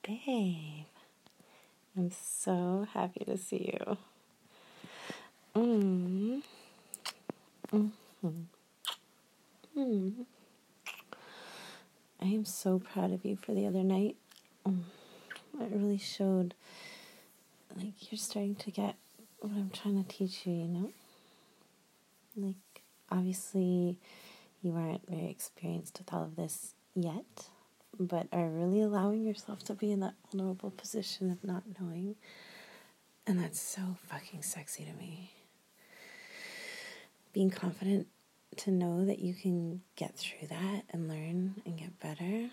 Babe, I'm so happy to see you. Mm. Mm-hmm. Mm. I am so proud of you for the other night. It really showed, like, you're starting to get what I'm trying to teach you, you know? Like, obviously, you aren't very experienced with all of this yet, but are really allowing yourself to be in that vulnerable position of not knowing. And that's so fucking sexy to me. Being confident to know that you can get through that and learn and get better.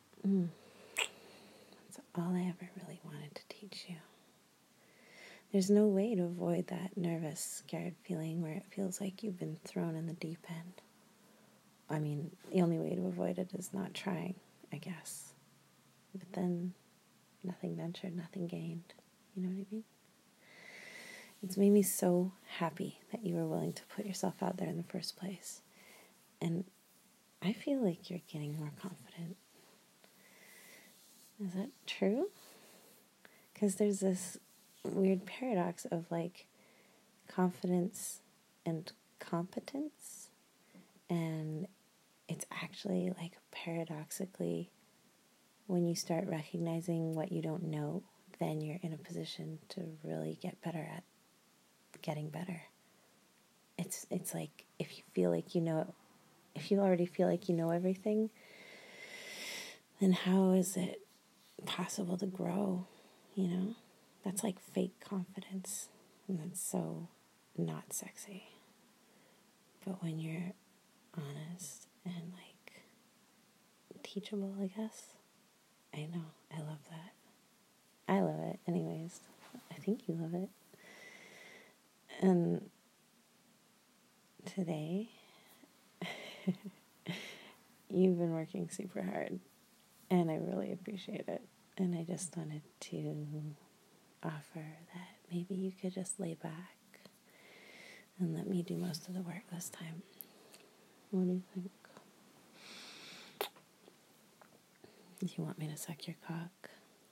That's all I ever really wanted to teach you. There's no way to avoid that nervous, scared feeling where it feels like you've been thrown in the deep end. I mean, the only way to avoid it is not trying, I guess. But then, nothing ventured, nothing gained. You know what I mean? It's made me so happy that you were willing to put yourself out there in the first place. And I feel like you're getting more confident. Is that true? Because there's this weird paradox of like confidence and competence. And it's actually like paradoxically, when you start recognizing what you don't know, then you're in a position to really get better at getting better. It's like if you feel like you know, if you already feel like you know everything, then how is it possible to grow, you know? That's like fake confidence, and that's so not sexy. But when you're honest and like teachable, I guess, I know, I love that. I love it anyways. I think you love it. And today, you've been working super hard, and I really appreciate it. And I just wanted to offer that maybe you could just lay back and let me do most of the work this time. What do you think? Do you want me to suck your cock?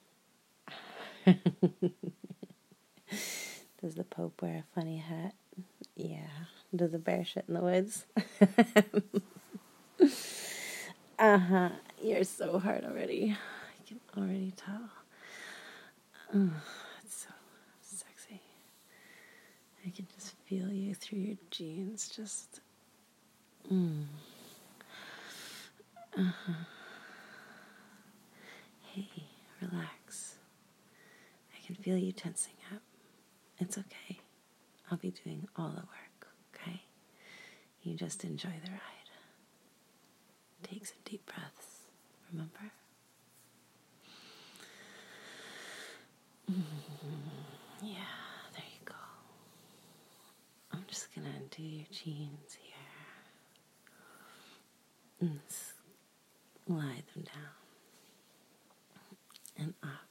Does the Pope wear a funny hat? Yeah. Does a bear shit in the woods? Uh-huh. You're so hard already. I can already tell. It's so sexy. I can just feel you through your jeans. Just... Hey, relax. I can feel you tensing up. It's okay. I'll be doing all the work, okay? You just enjoy the ride. Take some deep breaths, remember? Yeah, there you go. I'm just gonna undo your jeans here and slide them down and up.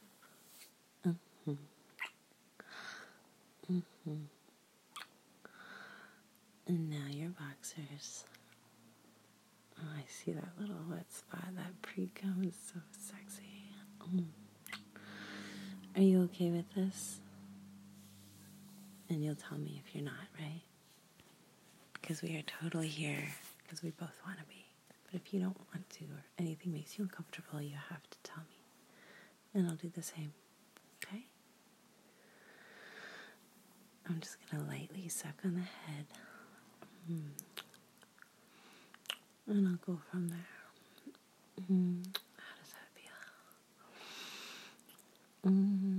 And now your boxers. Oh, I see that little wet spot. That pre-cum is so sexy. Are you okay with this? And you'll tell me if you're not, right? Because we are totally here because we both want to be. But if you don't want to or anything makes you uncomfortable, you have to tell me. And I'll do the same, okay? I'm just going to lightly suck on the head. And I'll go from there. How does that feel?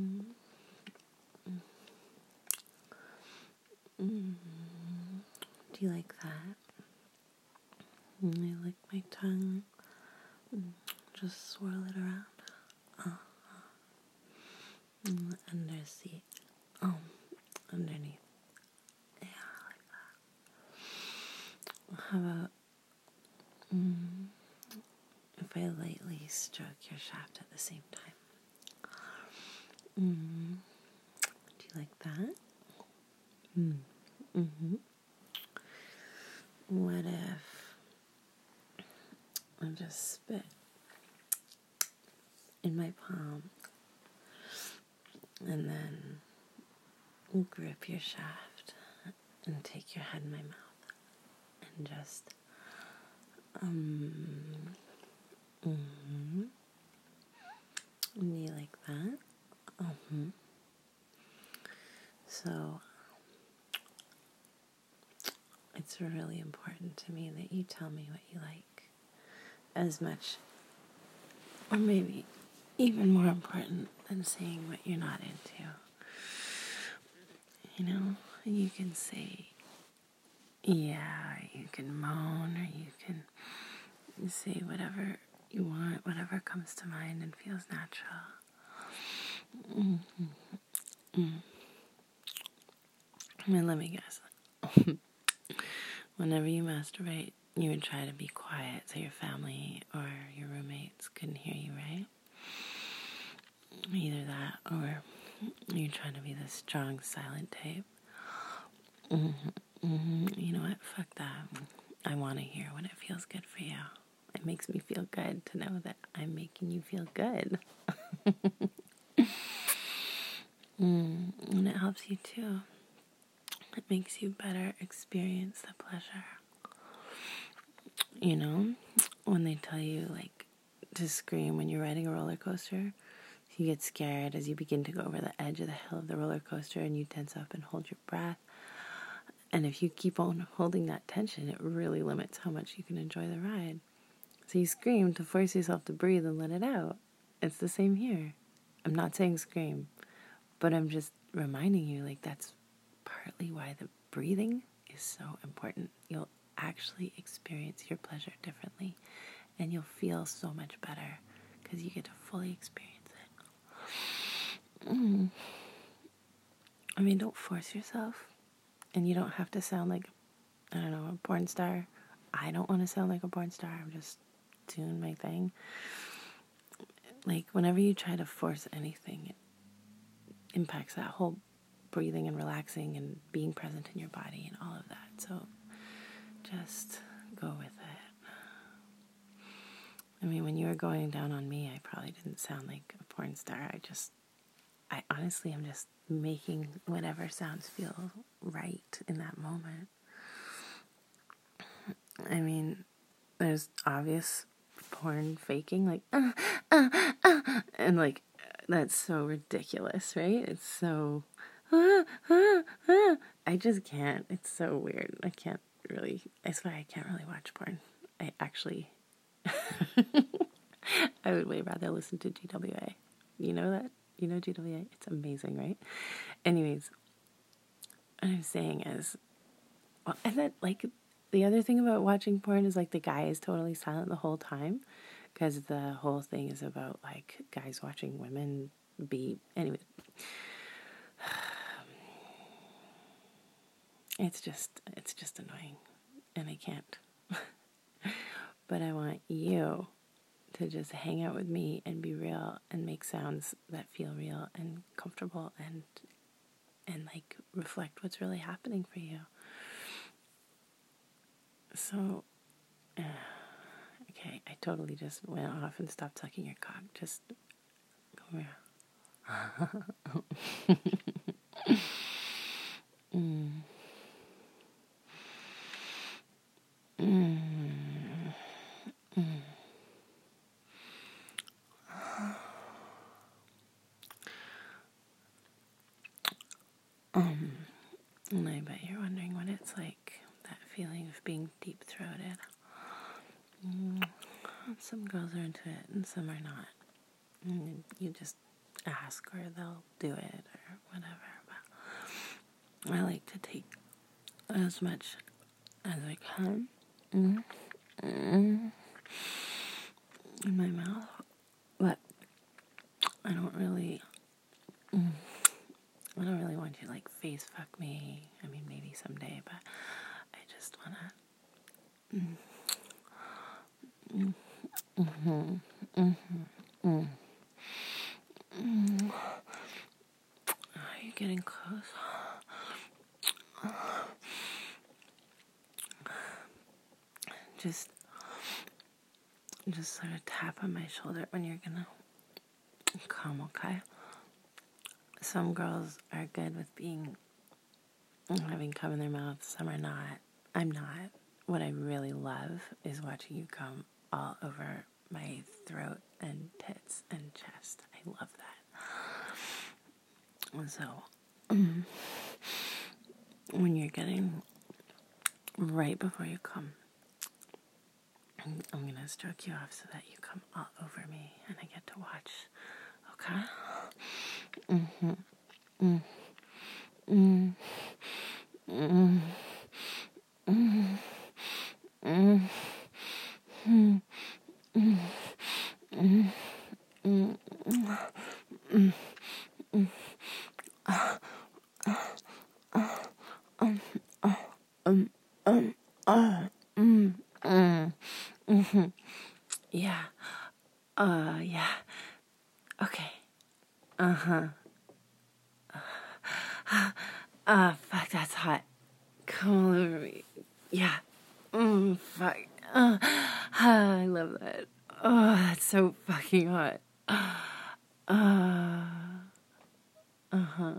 Do you like that? I lick my tongue. Just swirl it around. Underneath. Yeah, like that. How about if I lightly stroke your shaft at the same time? Do you like that? What if I just spit in my palm And then grip your shaft and take your head in my mouth and just knee like that. So it's really important to me that you tell me what you like, as much, or maybe even more important than saying what you're not into. You know, you can say, yeah, or you can moan, or you can say whatever you want, whatever comes to mind and feels natural. And let me guess. Whenever you masturbate, you would try to be quiet so your family or your roommates couldn't hear you, right? Either that or you're trying to be the strong, silent type. You know what? Fuck that. I want to hear when it feels good for you. It makes me feel good to know that I'm making you feel good. And it helps you too. It makes you better experience the pleasure. You know, when they tell you, like, to scream when you're riding a roller coaster, you get scared as you begin to go over the edge of the hill of the roller coaster and you tense up and hold your breath. And if you keep on holding that tension, it really limits how much you can enjoy the ride. So you scream to force yourself to breathe and let it out. It's the same here. I'm not saying scream, but I'm just reminding you, like, that's partly why the breathing is so important. You'll actually experience your pleasure differently, and you'll feel so much better because you get to fully experience it. I mean, don't force yourself, and you don't have to sound like, I don't know, a porn star. I don't want to sound like a porn star. I'm just doing my thing. Like, whenever you try to force anything, it impacts that whole breathing and relaxing and being present in your body and all of that. So just go with it. I mean, when you were going down on me, I probably didn't sound like a porn star. I honestly am just making whatever sounds feel right in that moment. I mean, there's obvious porn faking, like, and like, that's so ridiculous, right? It's so, I just can't. It's so weird. I can't really, I swear I can't really watch porn. I actually, I would way rather listen to GWA. You know that? You know GWA? It's amazing, right? Anyways, what I'm saying is, well, and then, like, the other thing about watching porn is, like, the guy is totally silent the whole time, because the whole thing is about, like, guys watching women be, anyway. It's just annoying, and I can't. But I want you to just hang out with me and be real and make sounds that feel real and comfortable and like reflect what's really happening for you. So, okay, I totally just went off and stopped sucking your cock. Just come here. And I bet you're wondering what it's like, that feeling of being deep-throated. Some girls are into it and some are not. And you just ask or they'll do it or whatever. But I like to take as much as I can in my mouth. But I don't really want you to, like, face fuck me. I mean, maybe someday, but I just want to. Are you getting close? Just sort of tap on my shoulder when you're gonna come, okay? some girls are good with having cum in their mouth, some are not. I'm not. What I really love is watching you come all over my throat and tits and chest. I love that. And so, when you're getting right before you come, I'm going to stroke you off so that you come all over me and I get to watch. Okay? Mm-hmm. Mm. Mm. Mm. Mm. Mm. Mm. Mm. Mm. Mm. Mm. Mm. Yeah. Yeah. Okay. Uh-huh. Fuck, that's hot. Come all over me. Yeah. Fuck. I love that. Oh, that's so fucking hot. Uh, uh-huh.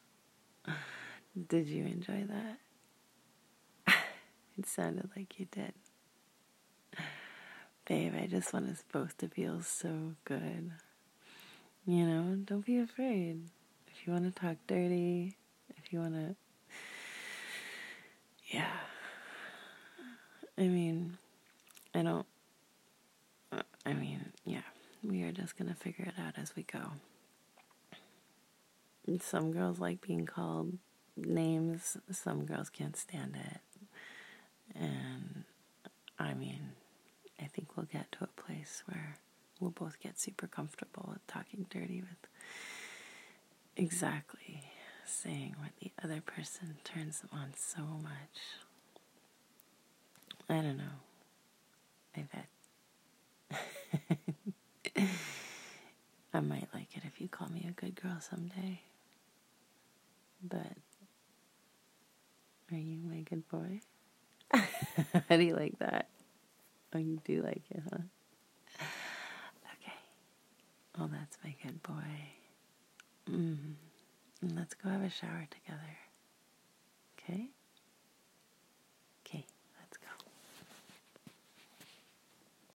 Did you enjoy that? It sounded like you did. Babe, I just want us both to feel so good. You know, don't be afraid. If you want to talk dirty, if you want to... Yeah. I mean, yeah. We are just going to figure it out as we go. Some girls like being called names. Some girls can't stand it. And, I mean, I think we'll get to a place where we'll both get super comfortable with talking dirty, with exactly saying what the other person turns them on so much. I don't know. I bet. I might like it if you call me a good girl someday. But are you my good boy? How do you like that? Oh, you do like it, huh? Okay. Oh, that's my good boy. Let's go have a shower together.